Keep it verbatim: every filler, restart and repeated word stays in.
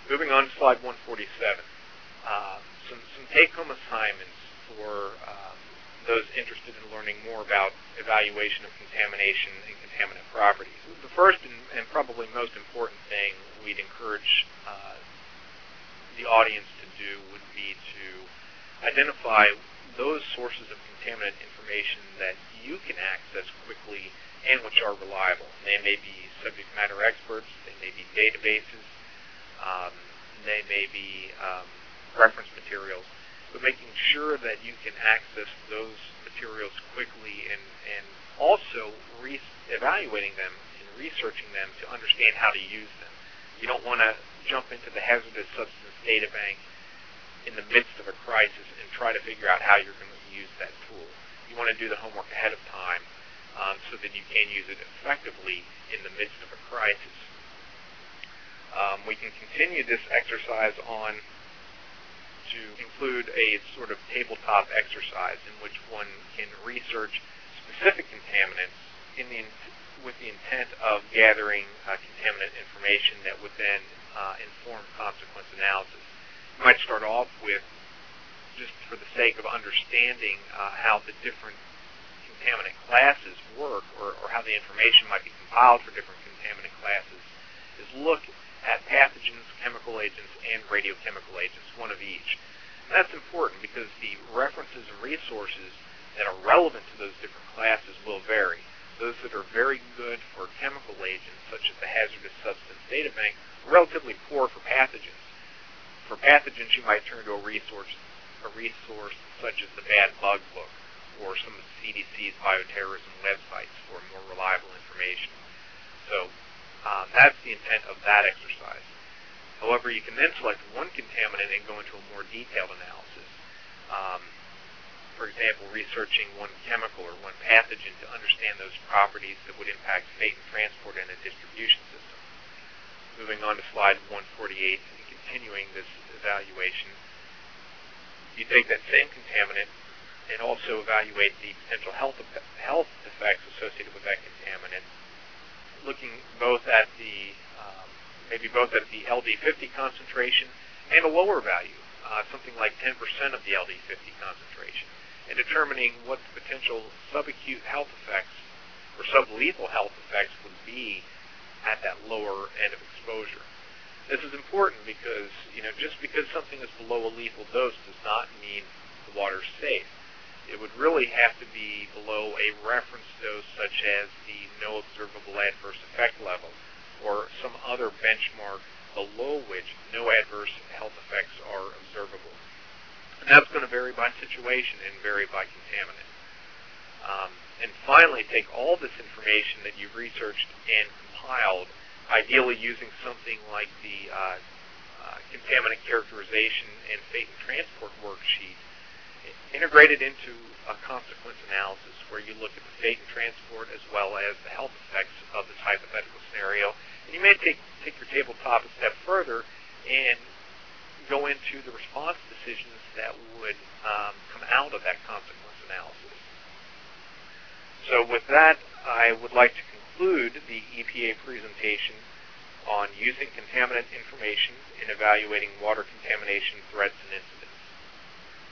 Moving on to slide one forty-seven, uh, some, some take-home assignments for um, those interested in learning more about evaluation of contamination and contaminant properties. The first and, and probably most important thing we'd encourage uh, the audience to do would be to identify those sources of contaminant information that you can access quickly and which are reliable. They may be subject matter experts, they may be databases, um, they may be um, reference materials, but making sure that you can access those materials quickly and, and also re- evaluating them and researching them to understand how to use them. You don't want to jump into the hazardous substance data bank in the midst of a crisis and try to figure out how you're going to use that tool. You want to do the homework ahead of time um, so that you can use it effectively in the midst of a crisis. Um, we can continue this exercise on to include a sort of tabletop exercise in which one can research specific contaminants in the, with the intent of gathering uh, contaminant information that would then uh, inform consequence analysis. You might start off with, just for the sake of understanding uh, how the different contaminant classes work, or, or how the information might be compiled for different contaminant classes, is look at pathogens, chemical agents, and radiochemical agents, one of each. And that's important because the references and resources that are relevant to those different classes will vary. Those that are very good for chemical agents, such as the Hazardous Substance Data Bank, are relatively poor for pathogens. For pathogens, you might turn to a resource, a resource such as the Bad Bug Book or some of the C D C's bioterrorism websites for more reliable information. So uh, that's the intent of that exercise. However, you can then select one contaminant and go into a more detailed analysis. Um, for example, researching one chemical or one pathogen to understand those properties that would impact fate and transport in a distribution system. Moving on to slide one forty-eight and continuing this evaluation, you take that same contaminant and also evaluate the potential health health effects associated with that contaminant, looking both at the um, maybe both at the L D fifty concentration and a lower value, uh, something like ten percent of the L D fifty concentration, and determining what the potential subacute health effects or sublethal health effects would be at that lower end of exposure. This is important because, you know, just because something is below a lethal dose does not mean the water is safe. It would really have to be below a reference dose such as the no observable adverse effect level or some other benchmark below which no adverse health effects are observable. And that's going to vary by situation and vary by contaminant. Um, and finally, take all this information that you've researched and compiled, ideally using something like the uh, uh, contaminant characterization and fate and transport worksheet, integrated into a consequence analysis where you look at the fate and transport as well as the health effects of this hypothetical scenario. And you may take, take your tabletop a step further and go into the response decisions that would um, come out of that consequence analysis. So with that, I would like to conclude the E P A presentation on using contaminant information in evaluating water contamination threats and incidents.